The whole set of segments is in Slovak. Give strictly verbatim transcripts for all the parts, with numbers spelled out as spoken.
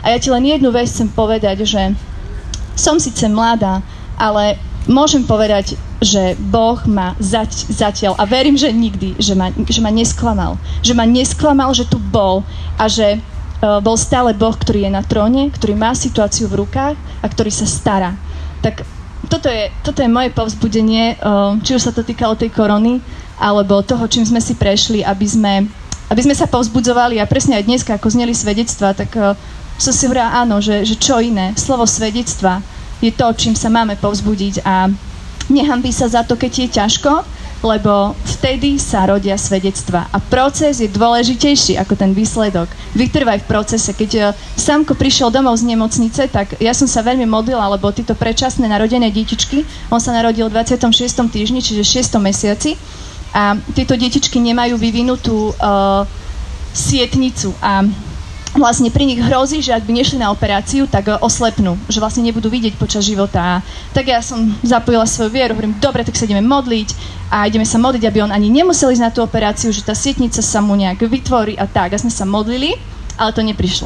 A ja ti len jednu vec chcem povedať, že som síce mladá, ale môžem povedať, že Boh ma zať, zatiaľ, a verím, že nikdy, že ma, že ma nesklamal. Že ma nesklamal, že tu bol a že uh, bol stále Boh, ktorý je na tróne, ktorý má situáciu v rukách a ktorý sa stará. Tak toto je, toto je moje povzbudenie, uh, či už sa to týkalo tej korony, alebo toho, čím sme si prešli, aby sme, aby sme sa povzbudzovali. A presne aj dneska, ako zneli svedectva, tak uh, som si hovorila, áno, že, že čo iné. Slovo svedectva je to, čím sa máme povzbudiť a nehanbí sa za to, keď je ťažko, lebo vtedy sa rodia svedectva. A proces je dôležitejší ako ten výsledok. Vytrvaj v procese. Keď Samko prišiel domov z nemocnice, tak ja som sa veľmi modlila, lebo títo predčasné narodené detičky, on sa narodil v dvadsiatom šiestom týždni, čiže šiestom mesiaci, a tieto detičky nemajú vyvinutú uh, sietnicu a vlastne pri nich hrozí, že ak by nešli na operáciu, tak oslepnú, že vlastne nebudú vidieť počas života. A tak ja som zapojila svoju vieru, hovorím, dobre, tak sa ideme modliť a ideme sa modliť, aby on ani nemusel ísť na tú operáciu, že tá sietnica sa mu nejak vytvorí a tak. A sme sa modlili, ale to neprišlo.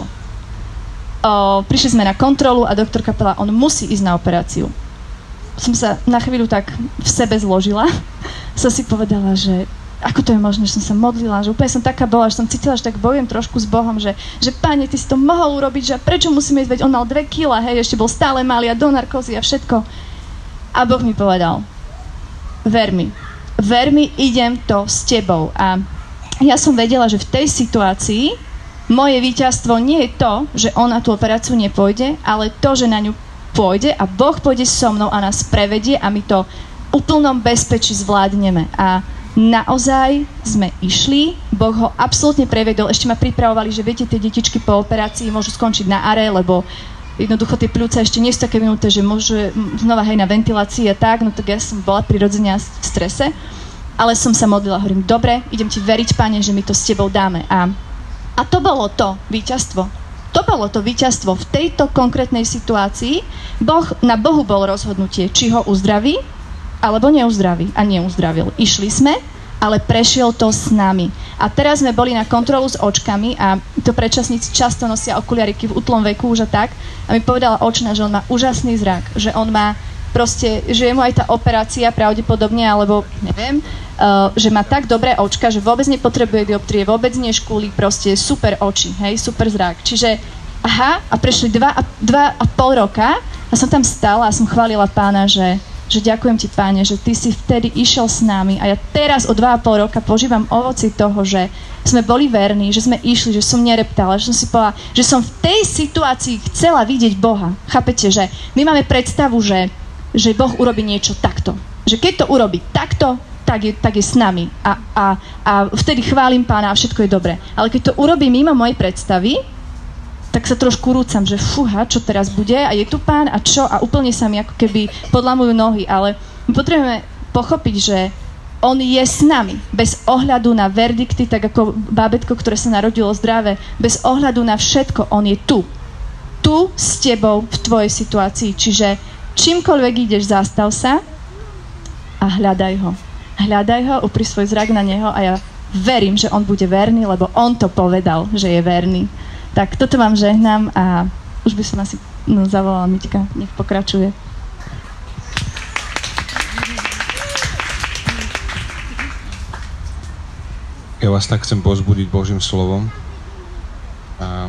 O, prišli sme na kontrolu a doktorka povedala, on musí ísť na operáciu. Som sa na chvíľu tak v sebe zložila. Som si povedala, že ako to je možné, že som sa modlila, že úplne som taká bola, že som cítila, že tak bojujem trošku s Bohom, že, že Pane, ty si to mohol urobiť, že prečo musíme ísť, veď on mal dve kilá, hej, ešte bol stále malý a do narkózy a všetko. A Boh mi povedal, ver mi, ver mi, idem to s tebou. A ja som vedela, že v tej situácii moje víťazstvo nie je to, že on na tú operáciu nepôjde, ale to, že na ňu pôjde a Boh pôjde so mnou a nás prevedie a my to v úplnom bezpečí zvládneme. A naozaj sme išli, Boh ho absolútne prevedol, ešte ma pripravovali, že viete, tie detičky po operácii môžu skončiť na are, lebo jednoducho tie pľúca ešte nie sú také vynuté, že môžu znova hej na ventilácii a tak, no tak ja som bola prirodzene v strese, ale som sa modlila, hovorím, dobre, idem ti veriť, Pane, že my to s tebou dáme. A, a to bolo to víťazstvo. To bolo to víťazstvo v tejto konkrétnej situácii. Boh, na Bohu bol rozhodnutie, či ho uzdraví, alebo neuzdraví. A neuzdravil. Išli sme, ale prešiel to s nami. A teraz sme boli na kontrolu s očkami a to predčasníci často nosia okuliariky v útlom veku už a tak. A mi povedala očná, že on má úžasný zrak, že on má proste, že je mu aj tá operácia pravdepodobne, alebo neviem, uh, že má tak dobré očka, že vôbec nepotrebuje dioptrie, vôbec neškúli, proste super oči, hej, super zrak. Čiže aha, a prešli dva a, dva a pol roka a som tam stála a som chválila Pána, že že ďakujem ti, Páne, že ty si vtedy išiel s nami a ja teraz o dva a pol roka požívam ovoci toho, že sme boli verní, že sme išli, že som nereptala, že som si povedala, že som v tej situácii chcela vidieť Boha. Chápete, že my máme predstavu, že, že Boh urobí niečo takto. Že keď to urobí takto, tak je, tak je s nami a, a, a vtedy chválim Pána a všetko je dobré. Ale keď to urobí mimo mojej predstavy, tak sa trošku rúcam, že fúha, čo teraz bude a je tu Pán a čo a úplne sa mi ako keby podlamujú nohy, ale my potrebujeme pochopiť, že on je s nami, bez ohľadu na verdikty, tak ako bábätko, ktoré sa narodilo zdravé, bez ohľadu na všetko, on je tu. Tu s tebou v tvojej situácii, čiže čímkoľvek ideš, zastav sa a hľadaj ho. Hľadaj ho, upri svoj zrak na neho a ja verím, že on bude verný, lebo on to povedal, že je verný. Tak toto vám žehnám a už by som asi no, zavolala Miťka, nech pokračuje. Ja vás tak chcem povzbudiť Božím slovom. A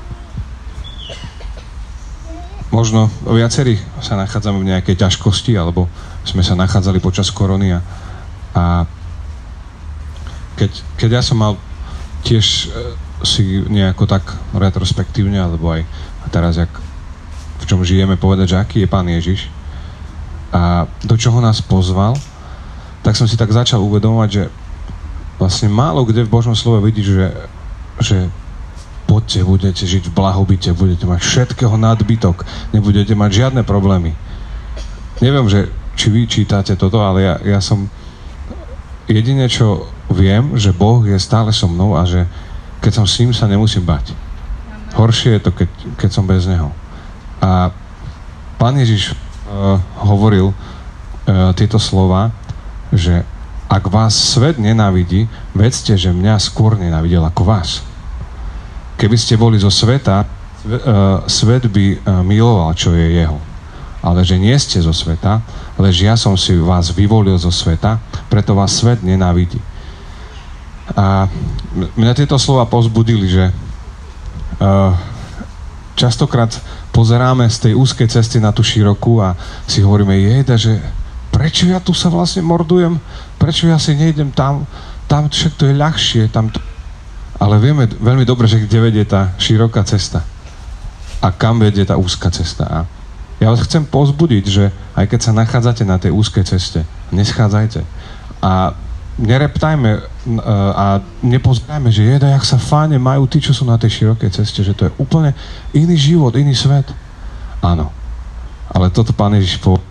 možno viacerí sa nachádzame v nejakej ťažkosti, alebo sme sa nachádzali počas korony a, a keď, keď ja som mal tiež si nejako tak retrospektívne, alebo aj teraz, jak, v čom žijeme, povedať, že aký je Pán Ježiš a do čoho nás pozval, tak som si tak začal uvedomovať, že vlastne málo kde v Božom slove vidíš, že, že poďte, budete žiť v blahobite, budete mať všetkého nadbytok, nebudete mať žiadne problémy. Neviem, že, či vy čítate toto, ale ja, ja som jedine, čo viem, že Boh je stále so mnou a že keď som s ním, sa nemusím bať. Horšie je to, keď, keď som bez neho. A Pán Ježiš uh, hovoril uh, tieto slova, že ak vás svet nenávidí, vedzte, že mňa skôr nenávidel ako vás. Keby ste boli zo sveta, svet by miloval, čo je jeho. Ale že nie ste zo sveta, lež ja som si vás vyvolil zo sveta, preto vás svet nenávidí. A mňa tieto slova povzbudili, že uh, častokrát pozeráme z tej úzkej cesty na tú širokú a si hovoríme, jejda, že prečo ja tu sa vlastne mordujem, prečo ja si nejdem tam, tam však to je ľahšie, tam to... Ale vieme veľmi dobre, že kde vedie tá široká cesta a kam vedie tá úzka cesta. A ja vás chcem povzbudiť, že aj keď sa nachádzate na tej úzkej ceste, neschádzajte. A nereptajme a nepozerajme, že jeda, jak sa fáne majú tí, čo sú na tej širokej ceste, že to je úplne iný život, iný svet. Áno. Ale toto Pán Ježiš povedal.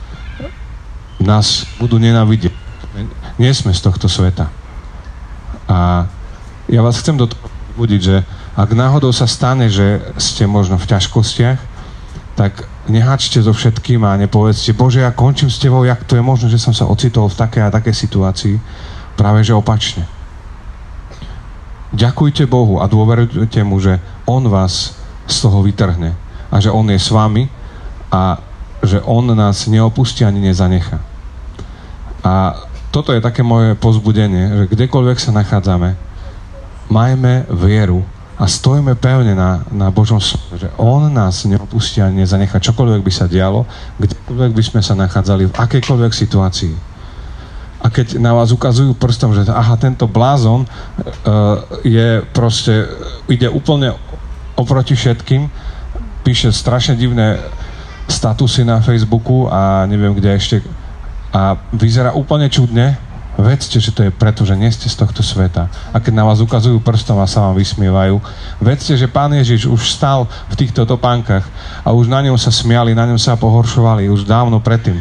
Nás budú nenávidieť. Nie sme z tohto sveta. A ja vás chcem do toho budiť, že ak náhodou sa stane, že ste možno v ťažkostiach, tak neháčte so všetkým a nepovedzte, Bože, ja končím s tebou, jak to je možné, že som sa ocitol v takej a takej situácii. Práve že opačne. Ďakujte Bohu a dôverujte mu, že On vás z toho vytrhne a že On je s vami a že On nás neopustí ani nezanechá. A toto je také moje povzbudenie, že kdekoľvek sa nachádzame, majme vieru a stojíme pevne na, na Božom slove, že On nás neopustí a nezanechá. Čokoľvek by sa dialo, kdekoľvek by sme sa nachádzali, v akejkoľvek situácii. A keď na vás ukazujú prstom, že aha, tento blázon uh, je proste, ide úplne oproti všetkým, píše strašne divné statusy na Facebooku a neviem kde ešte a vyzerá úplne čudne, vedzte, že to je preto, že nie ste z tohto sveta. A keď na vás ukazujú prstom a sa vám vysmievajú, vedzte, že Pán Ježiš už stál v týchto topánkach a už na ňom sa smiali, na ňom sa pohoršovali už dávno predtým.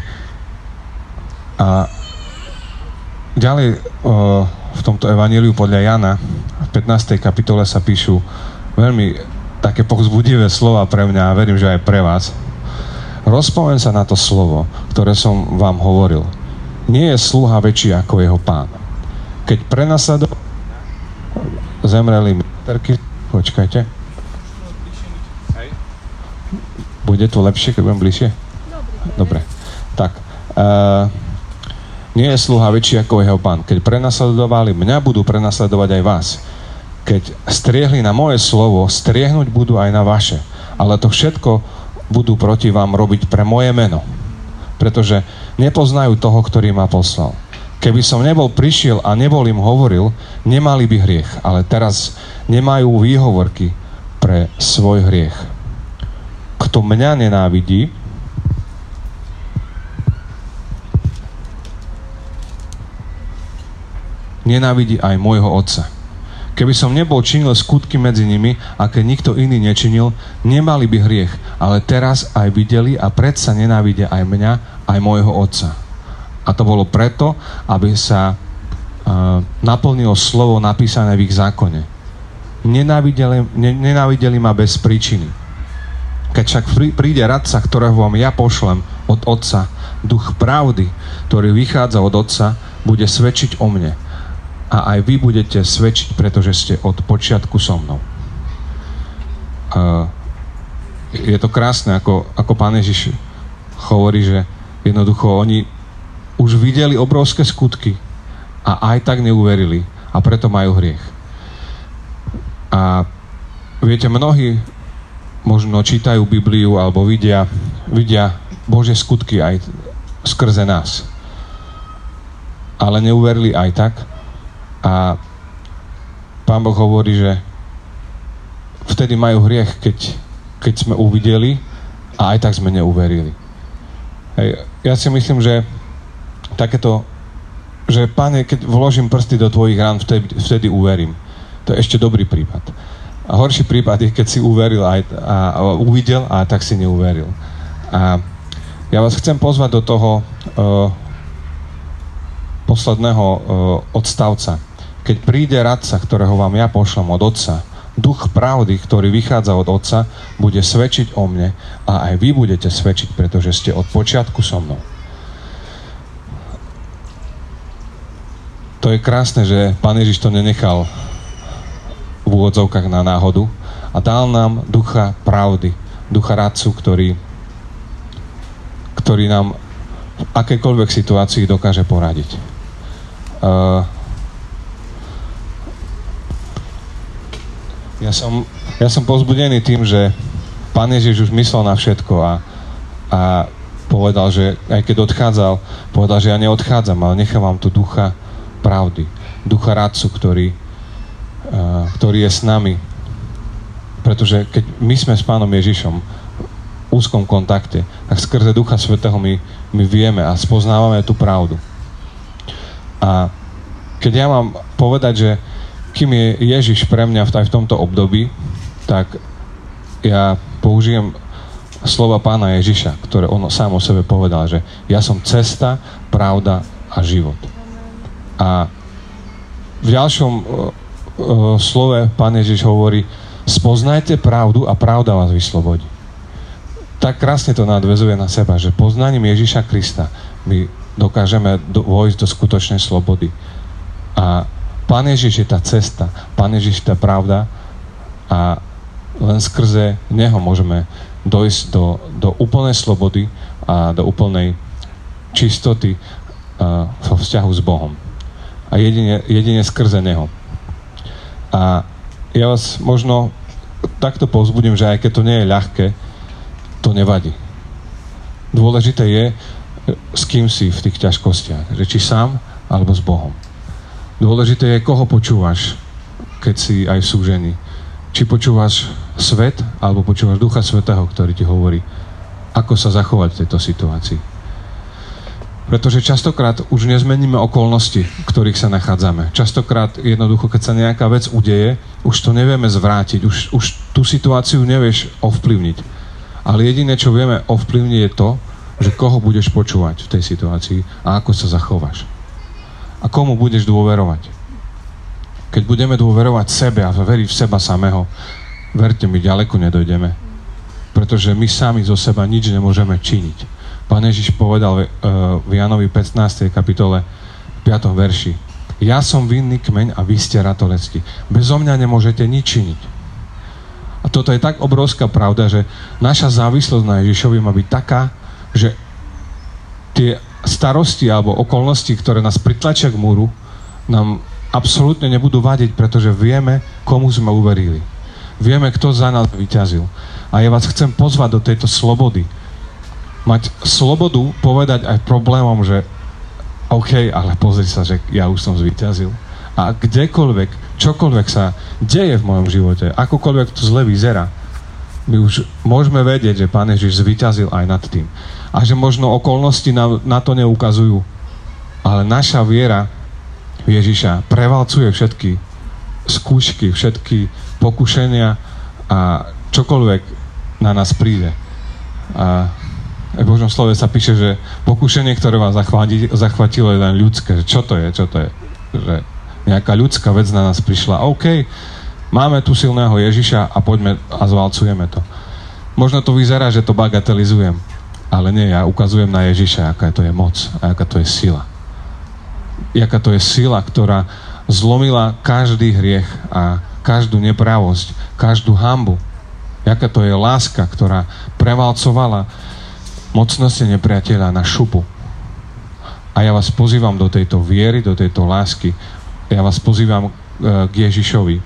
A ďalej o, v tomto evanjeliu podľa Jana v pätnástej kapitole sa píšu veľmi také povzbudivé slova pre mňa a verím, že aj pre vás. Rozpomeň sa na to slovo, ktoré som vám hovoril. Nie je sluha väčší ako jeho pán. Keď prenasledoval, zemreli ministerky, počkajte. Bude to lepšie, keď budem bližšie? Dobre. Tak. Uh, nie je sluha väčší ako jeho pán. Keď prenasledovali mňa, budú prenasledovať aj vás. Keď striehli na moje slovo, striehnúť budú aj na vaše. Ale to všetko budú proti vám robiť pre moje meno. Pretože nepoznajú toho, ktorý ma poslal. Keby som nebol prišiel a nebol im hovoril, nemali by hriech, ale teraz nemajú výhovorky pre svoj hriech. Kto mňa nenávidí, nenávidí aj môjho otca. Keby som nebol činil skutky medzi nimi a keď nikto iný nečinil, nemali by hriech, ale teraz aj videli a predsa nenávidia aj mňa, aj môjho otca. A to bolo preto, aby sa uh, naplnilo slovo napísané v ich zákone. Nenávideli, ne, nenávideli ma bez príčiny. Keď však príde radca, ktorého vám ja pošlem od otca, duch pravdy, ktorý vychádza od otca, bude svedčiť o mne. A aj vy budete svedčiť, pretože ste od počiatku so mnou. Uh, je to krásne, ako, ako Pán Ježiš hovorí, že jednoducho oni už videli obrovské skutky a aj tak neuverili a preto majú hriech. A viete, mnohí možno čítajú Bibliu alebo vidia, vidia Božie skutky aj skrze nás. Ale neuverili aj tak. A Pán Boh hovorí, že vtedy majú hriech, keď, keď sme uvideli a aj tak sme neuverili. Hej, ja si myslím, že takéto, že Pane, keď vložím prsty do tvojich rán, vtedy, vtedy uverím. To je ešte dobrý prípad. A horší prípad je, keď si uveril aj, a, a uvidel a tak si neuveril. A ja vás chcem pozvať do toho uh, posledného uh, odstavca. Keď príde radca, ktorého vám ja pošlem od Otca, duch pravdy, ktorý vychádza od Otca, bude svedčiť o mne a aj vy budete svedčiť, pretože ste od počiatku so mnou. To je krásne, že Pán Ježiš to nenechal v úvodzovkách na náhodu, a dal nám ducha pravdy, ducha radcu, ktorý, ktorý nám v akejkoľvek situácii dokáže poradiť. Uh, ja, som, ja som povzbudený tým, že Pán Ježiš už myslel na všetko a, a povedal, že aj keď odchádzal, povedal, že ja neodchádzam, ale nechávam tu ducha pravdy, ducha radcu, ktorý, uh, ktorý je s nami. Pretože keď my sme s Pánom Ježišom v úzkom kontakte, tak skrze Ducha Svätého my, my vieme a spoznávame tú pravdu. A keď ja mám povedať, že kým je Ježiš pre mňa v tomto období, tak ja použijem slova Pána Ježiša, ktoré on sám o sebe povedal, že ja som cesta, pravda a život. A v ďalšom uh, uh, slove Pán Ježiš hovorí: spoznajte pravdu a pravda vás vyslobodí. Tak krásne to nadväzuje na seba, že poznaním Ježiša Krista my dokážeme do, vojsť do skutočnej slobody. A Pán Ježiš je tá cesta, Pán Ježiš je tá pravda a len skrze Neho môžeme dojsť do, do úplnej slobody a do úplnej čistoty uh, vo vzťahu s Bohom. A jedine, jedine skrze Neho. A ja vás možno takto povzbudím, že aj keď to nie je ľahké, to nevadí. Dôležité je, s kým si v tých ťažkostiach. Že či sám, alebo s Bohom. Dôležité je, koho počúvaš, keď si aj v súžení. Či počúvaš svet, alebo počúvaš Ducha Svätého, ktorý ti hovorí, ako sa zachovať v tejto situácii. Pretože častokrát už nezmeníme okolnosti, v ktorých sa nachádzame. Častokrát jednoducho, keď sa nejaká vec udeje, už to nevieme zvrátiť, už, už tú situáciu nevieš ovplyvniť. Ale jediné, čo vieme ovplyvniť, je to, že koho budeš počúvať v tej situácii a ako sa zachováš. A komu budeš dôverovať. Keď budeme dôverovať sebe a veriť v seba samého, verte mi, ďaleko nedojdeme. Pretože my sami zo seba nič nemôžeme činiť. Pán Ježiš povedal v Jánovi pätnástej kapitole piatom verši: ja som vinný kmeň a vy ste ratolesti. Bezo mňa nemôžete nič činiť. A toto je tak obrovská pravda, že naša závislosť na Ježišovi má byť taká, že tie starosti alebo okolnosti, ktoré nás pritlačia k múru, nám absolútne nebudú vadiť, pretože vieme, komu sme uverili. Vieme, kto za nás vyťazil. A ja vás chcem pozvať do tejto slobody. Mať slobodu povedať aj problémom, že OK, ale pozri sa, že ja už som zvíťazil. A kdekoľvek, čokoľvek sa deje v mojom živote, akokoľvek to zle vyzerá, my už môžeme vedieť, že Pán Ježiš zvíťazil aj nad tým. A že možno okolnosti na, na to neukazujú, ale naša viera v Ježiša prevalcuje všetky skúšky, všetky pokušenia a čokoľvek na nás príde. A v Božom slove sa píše, že pokušenie, ktoré vás zachvatilo, je len ľudské. Čo to je? Čo to je? Že nejaká ľudská vec na nás prišla. OK, máme tu silného Ježiša a poďme a zvalcujeme to. Možno to vyzerá, že to bagatelizujem, ale nie, ja ukazujem na Ježiša, aká to je moc a aká to je sila. Jaká to je sila, ktorá zlomila každý hriech a každú nepravosť, každú hanbu. Jaká to je láska, ktorá prevalcovala mocnosti nepriateľa na šupu. A ja vás pozývam do tejto viery, do tejto lásky. Ja vás pozývam k Ježišovi,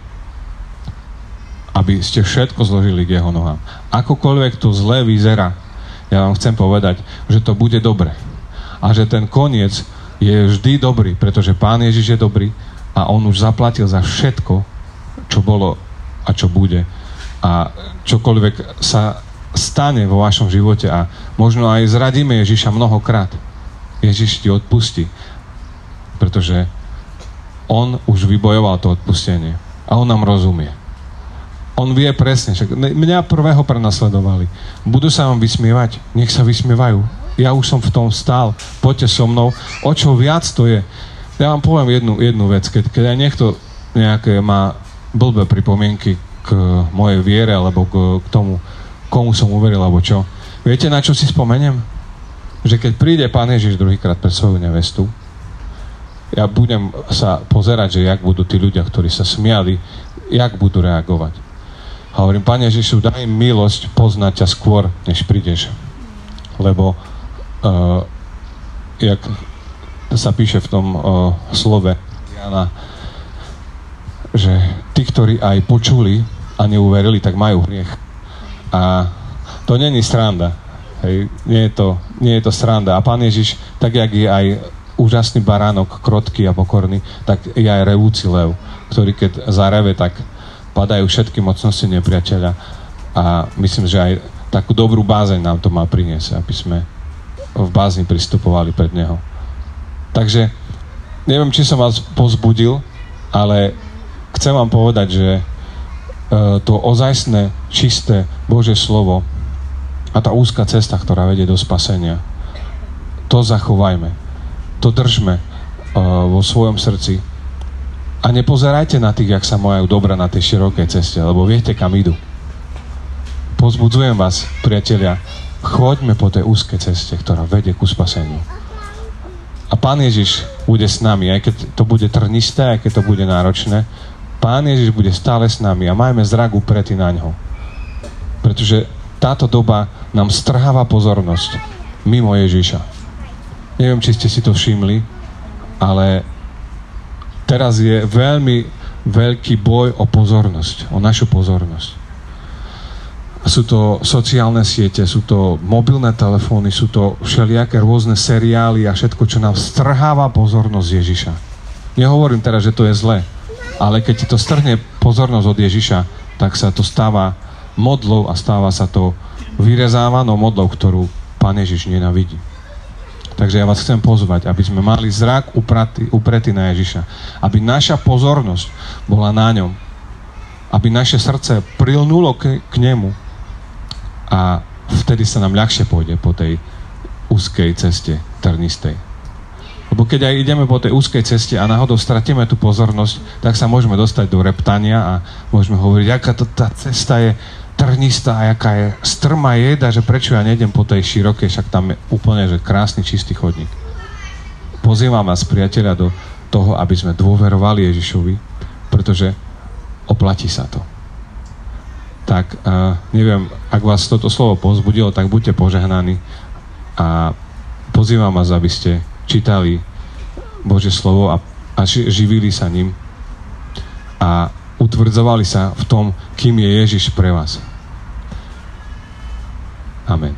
aby ste všetko zložili k jeho nohám. Akokoľvek to zlé vyzerá, ja vám chcem povedať, že to bude dobre. A že ten koniec je vždy dobrý, pretože Pán Ježiš je dobrý a on už zaplatil za všetko, čo bolo a čo bude. A čokoľvek sa stane vo vašom živote a možno aj zradíme Ježiša mnohokrát. Ježiš ti odpustí, pretože on už vybojoval to odpustenie a on nám rozumie. On vie presne, však mňa prvého prenasledovali. Budú sa vám vysmievať? Nech sa vysmievajú. Ja už som v tom stál, poďte so mnou. O čo viac to je? Ja vám poviem jednu, jednu vec, keď, keď aj niekto nejaké má blbé pripomienky k mojej viere alebo k, k tomu, komu som uveril, alebo čo. Viete, na čo si spomeniem? Že keď príde Pán Ježiš druhýkrát pre svoju nevestu, ja budem sa pozerať, že jak budú tí ľudia, ktorí sa smiali, jak budú reagovať. A hovorím, Pane Ježišu, daj im milosť poznať ťa skôr, než prídeš. Lebo uh, jak sa píše v tom uh, slove Jana, že tí, ktorí aj počuli a neuverili, tak majú hriech. A to není sranda. Hej. Nie je to, nie je to sranda. A Pán Ježiš, tak jak je aj úžasný baránok, krotký a pokorný, tak je aj revúci lev, ktorý keď zareve, tak padajú všetky mocnosti nepriateľa. A myslím, že aj takú dobrú bázeň nám to má priniesť, aby sme v bázni pristupovali pred Neho. Takže neviem, či som vás povzbudil, ale chcem vám povedať, že to ozajstné, čisté Božie slovo a tá úzka cesta, ktorá vedie do spasenia, to zachovajme, to držme vo svojom srdci a nepozerajte na tých, jak sa majú dobrá na tej širokej ceste, lebo viete, kam idú. Pozbudzujem vás, priatelia, choďme po tej úzkej ceste, ktorá vedie ku spaseniu. A Pán Ježiš bude s nami, aj keď to bude trnisté, aj keď to bude náročné, Pán Ježiš bude stále s nami a majme zrak upretý na ňo. Pretože táto doba nám strháva pozornosť mimo Ježiša. Neviem, či ste si to všimli, ale teraz je veľmi veľký boj o pozornosť, o našu pozornosť. Sú to sociálne siete, sú to mobilné telefóny, sú to všelijaké rôzne seriály a všetko, čo nám strháva pozornosť Ježiša. Nehovorím teraz, že to je zlé, ale keď ti to strhne pozornosť od Ježiša, tak sa to stáva modlou a stáva sa to vyrezávanou modlou, ktorú Pán Ježiš nenávidí. Takže ja vás chcem pozvať, aby sme mali zrak upratý, upretý na Ježiša. Aby naša pozornosť bola na ňom. Aby naše srdce prilnulo k, k nemu. A vtedy sa nám ľahšie pôjde po tej úzkej ceste trnistej. Lebo keď aj ideme po tej úzkej ceste a náhodou stratíme tú pozornosť, tak sa môžeme dostať do reptania a môžeme hovoriť, aká to, tá cesta je trnistá a aká je strmá jeda, že prečo ja nejdem po tej širokej, však tam je úplne že krásny, čistý chodník. Pozývam vás, priateľa, do toho, aby sme dôverovali Ježišovi, pretože oplatí sa to. Tak uh, neviem, ak vás toto slovo povzbudilo, tak buďte požehnaní a pozývam vás, aby ste čítali Božie slovo a, a živili sa ním a utvrdzovali sa v tom, kým je Ježiš pre vás. Amen.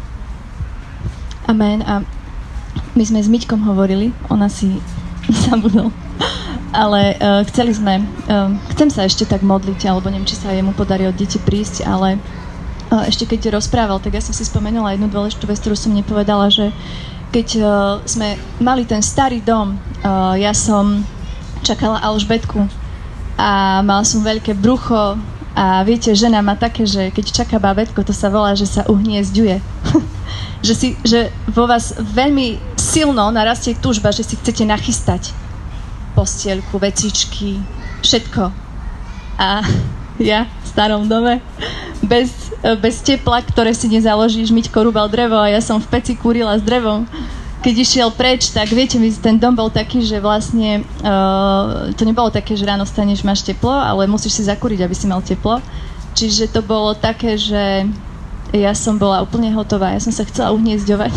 Amen. A my sme s Miťkom hovorili, ona si zabudol, ale uh, chceli sme, uh, chcem sa ešte tak modliť, alebo neviem, či sa jemu podarí od deti prísť, ale uh, ešte keď rozprával, tak ja som si spomenula jednu dôležitú vec, ktorú som nepovedala, že keď uh, sme mali ten starý dom, uh, ja som čakala Alžbetku a mala som veľké brucho a viete, žena má také, že keď čaká bábätko, to sa volá, že sa uhniezďuje. že, si, že vo vás veľmi silno narastie túžba, že si chcete nachystať postielku, vecičky, všetko. A ja v starom dome bez, bez tepla, ktoré si nezaložíš, Miťko rúbal drevo a ja som v peci kúrila s drevom. Keď išiel preč, tak viete, ten dom bol taký, že vlastne uh, to nebolo také, že ráno staneš, máš teplo, ale musíš si zakúriť, aby si mal teplo. Čiže to bolo také, že ja som bola úplne hotová, ja som sa chcela uhniezďovať.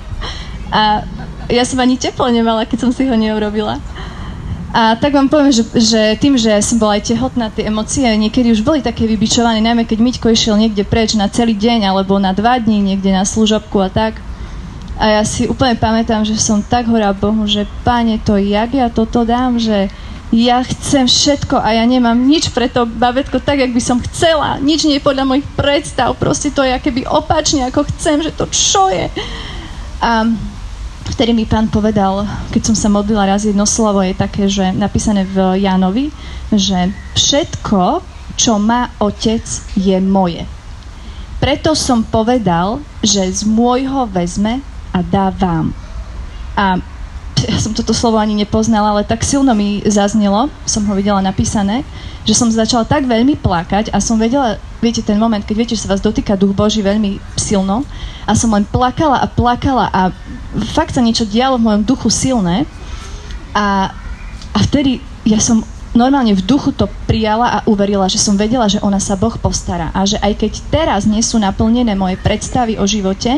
A ja som ani teplo nemala, keď som si ho neurobila. A tak vám poviem, že, že tým, že som bola aj tehotná, tie emócie niekedy už boli také vybičované, najmä keď Miťko išiel niekde preč na celý deň alebo na dva dní niekde na služobku a tak. A ja si úplne pamätám, že som tak horá Bohu, že Páne, to jak ja toto dám, že ja chcem všetko a ja nemám nič pre to babetko tak, jak by som chcela. Nič nie je podľa mojich predstav, proste to je akéby opačne, ako chcem, že to čo je. A vtedy mi Pán povedal, keď som sa modlila raz, jedno slovo je také, že napísané v Jánovi, že všetko, čo má Otec, je moje. Preto som povedal, že z môjho vezme a dá vám. A ja som toto slovo ani nepoznala, ale tak silno mi zaznelo, som ho videla napísané, že som začala tak veľmi plakať a som vedela, viete, ten moment, keď viete, že sa vás dotýka Duch Boží veľmi silno a som len plakala a plakala a fakt sa niečo dialo v mojom duchu silné a, a vtedy ja som normálne v duchu to prijala a uverila, že som vedela, že ona sa Boh postará a že aj keď teraz nie sú naplnené moje predstavy o živote,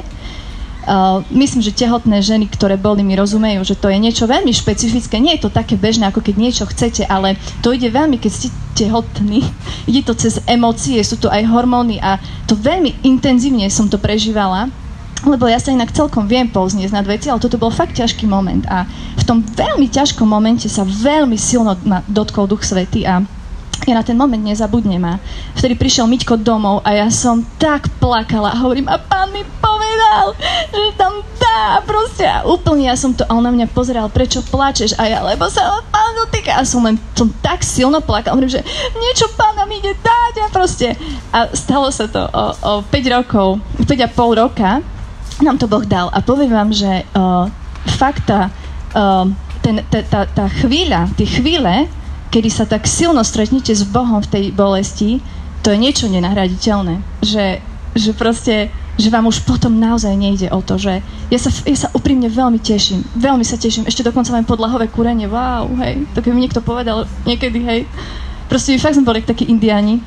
uh, myslím, že tehotné ženy, ktoré boli, mi rozumejú, že to je niečo veľmi špecifické, nie je to také bežné, ako keď niečo chcete, ale to ide veľmi, keď ste tehotní, ide to cez emócie, sú to aj hormóny a to veľmi intenzívne som to prežívala, lebo ja sa inak celkom viem povzniesť nad veci, ale toto bol fakt ťažký moment a v tom veľmi ťažkom momente sa veľmi silno ma dotkol Duch Svätý a ja na ten moment nezabudnem a vtedy prišiel Miťko domov a ja som tak plakala a hovorím, a Pán mi povedal, že tam dá proste a úplne ja som to, a on na mňa pozeral, prečo plačeš a ja, lebo sa Pán dotýka a som len som tak silno plakala, hovorím, že niečo Pán nám ide dať a proste a stalo sa to o, o päť rokov, päť a pol roka nám to Boh dal a poviem vám, že uh, fakt tá, uh, ten, tá, tá, tá chvíľa, tie chvíle, kedy sa tak silno stretnete s Bohom v tej bolesti, to je niečo nenahraditeľné. Že, že proste, že vám už potom naozaj nejde o to, že ja sa, ja sa úprimne veľmi teším, veľmi sa teším, ešte dokonca mám podlahové kúrenie, wow, hej, to keby mi niekto povedal niekedy, hej, proste fakt sme boli takí indiáni,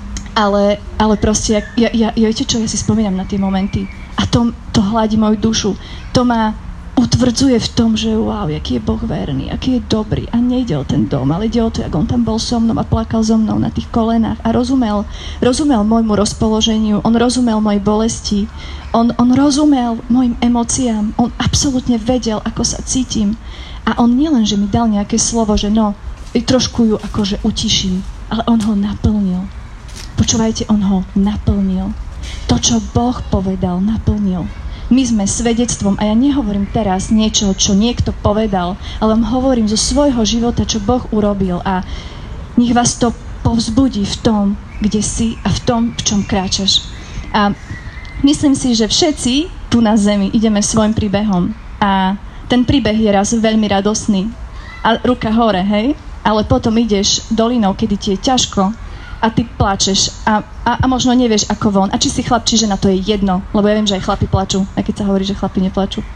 ale, ale proste, ja, ja, ja, viete čo, ja si spomínam na tie momenty, a to, to hladí moju dušu. To ma utvrdzuje v tom, že wow, aký je Boh verný, aký je dobrý. A nejde o ten dom, ale ide o to, jak on tam bol so mnou a plakal so mnou na tých kolenách a rozumel, rozumel môjmu rozpoloženiu, on rozumel mojej bolesti, on, on rozumel mojim emóciám, on absolútne vedel, ako sa cítim. A on nielen, že mi dal nejaké slovo, že no, trošku ju akože utiším, ale on ho naplnil. Počúvajte, on ho naplnil. To, čo Boh povedal, naplnil. My sme svedectvom, a ja nehovorím teraz niečo, čo niekto povedal, ale vám hovorím zo svojho života, čo Boh urobil a nech vás to povzbudí v tom, kde si a v tom, v čom kráčaš. A myslím si, že všetci tu na zemi ideme svojim príbehom a ten príbeh je raz veľmi radosný a ruka hore, hej? Ale potom ideš dolinou, kedy ti je ťažko a ty plačeš a, a, a možno nevieš ako von. A či si chlap, či žena, to je jedno, lebo ja viem, že aj chlapi plačú, aj keď sa hovorí, že chlapi neplačú.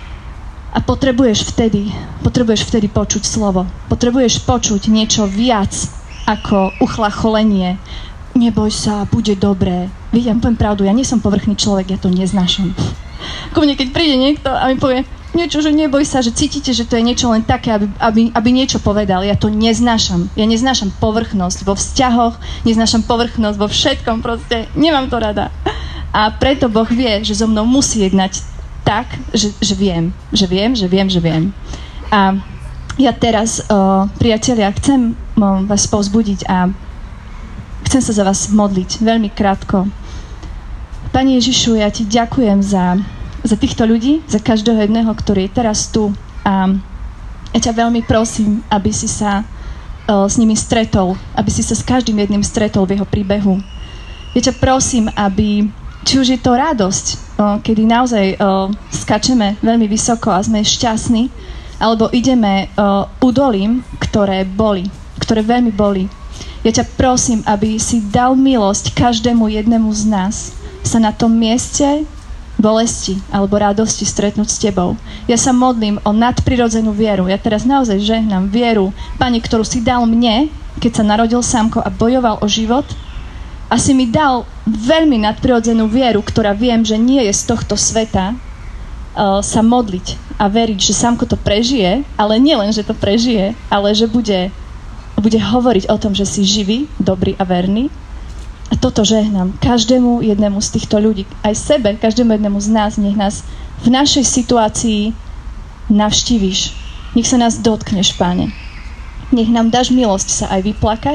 A potrebuješ vtedy, potrebuješ vtedy počuť slovo. Potrebuješ počuť niečo viac ako uchlacholenie. Neboj sa, bude dobré. Viete, ja poviem pravdu, ja nie som povrchný človek, ja to neznášam. Ku mne, keď príde niekto a mi povie niečo, že neboj sa, že cítite, že to je niečo len také, aby, aby, aby niečo povedal. Ja to neznášam. Ja neznášam povrchnosť vo vzťahoch, neznášam povrchnosť vo všetkom, proste nemám to rada. A preto Boh vie, že so mnou musí jednať tak, že, že viem, že viem, že viem, že viem. A ja teraz, o, priatelia, chcem o, vás povzbudiť a chcem sa za vás modliť veľmi krátko. Pane Ježišu, ja ti ďakujem za za týchto ľudí, za každého jedného, ktorý je teraz tu. A ja ťa veľmi prosím, aby si sa uh, s nimi stretol, aby si sa s každým jedným stretol v jeho príbehu. Ja ťa prosím, aby, či už je to radosť, uh, kedy naozaj uh, skačeme veľmi vysoko a sme šťastní, alebo ideme uh, údolím, ktoré boli, ktoré veľmi boli. Ja ťa prosím, aby si dal milosť každému jednému z nás sa na tom mieste bolesti alebo radosti stretnúť s tebou. Ja sa modlím o nadprirodzenú vieru. Ja teraz naozaj žehnám vieru, Pane, ktorú si dal mne, keď sa narodil Sámko a bojoval o život. A si mi dal veľmi nadprirodzenú vieru, ktorá viem, že nie je z tohto sveta, uh, sa modliť a veriť, že Sámko to prežije, ale nie len, že to prežije, ale že bude, bude hovoriť o tom, že si živý, dobrý a verný. A toto žehnám každému jednému z týchto ľudí, aj sebe, každému jednému z nás, nech nás v našej situácii navštíviš. Nech sa nás dotkneš, Pane. Nech nám dáš milosť sa aj vyplakať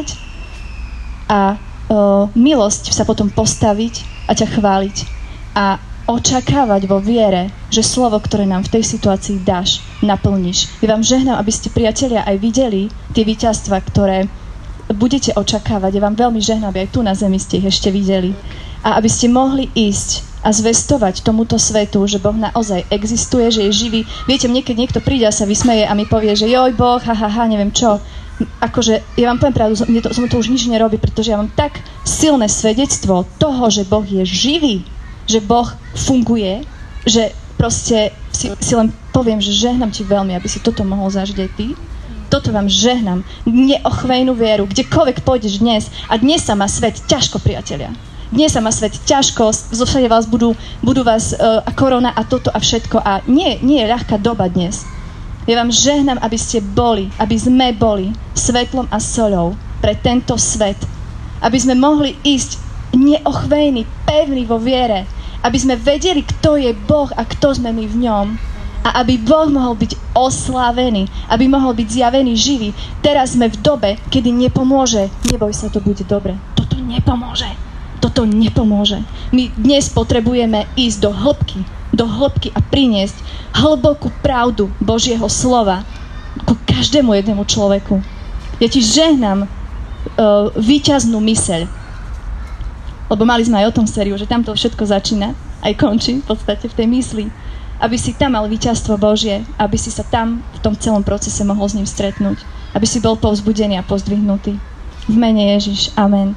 a o, milosť sa potom postaviť a ťa chváliť a očakávať vo viere, že slovo, ktoré nám v tej situácii dáš, naplníš. Ja vám žehnám, aby ste, priatelia, aj videli tie víťazstva, ktoré budete očakávať. Ja vám veľmi žehnám, aby aj tu na zemi ste ich ešte videli. A aby ste mohli ísť a zvestovať tomuto svetu, že Boh naozaj existuje, že je živý. Viete, mne, keď niekto príde a sa vysmeje a mi povie, že joj Boh, ha, ha, ha, neviem čo. Akože, ja vám poviem pravdu, mne to, som to už nič nerobí, pretože ja mám tak silné svedectvo toho, že Boh je živý, že Boh funguje, že proste si, si len poviem, že žehnám ti veľmi, aby si toto mohol zažiť aj ty. toto vám žehnám. Neochvejnú vieru, kdekoľvek pôjdeš dnes. A dnes sa má svet ťažko, priatelia. Dnes sa má svet ťažko, zo všade vás budú, budú vás uh, a korona a toto a všetko. A nie, nie je ľahká doba dnes. Ja vám žehnám, aby ste boli, aby sme boli svetlom a soľou pre tento svet. Aby sme mohli ísť neochvejní, pevní vo viere. Aby sme vedeli, kto je Boh a kto sme my v ňom. A aby Boh mohol byť oslávený, aby mohol byť zjavený živý. Teraz sme v dobe, kedy nepomôže. Neboj sa, to bude dobre. Toto nepomôže. Toto nepomôže. My dnes potrebujeme ísť do hĺbky, do hĺbky a priniesť hlbokú pravdu Božieho slova ku každému jednému človeku. Ja ti žehnám uh, víťaznú myseľ. Lebo mali sme aj o tom sériu, že tam to všetko začína, aj končí v podstate v tej mysli. Aby si tam mal víťazstvo Božie, aby si sa tam v tom celom procese mohol s ním stretnúť. Aby si bol povzbudený a pozdvihnutý. V mene Ježiš. Amen.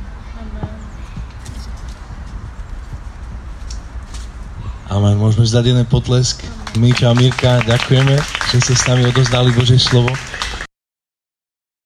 Amen. Môžeme zdať jeden potlesk. Míša a Mirka, ďakujeme, že ste s nami odozdali Božie slovo.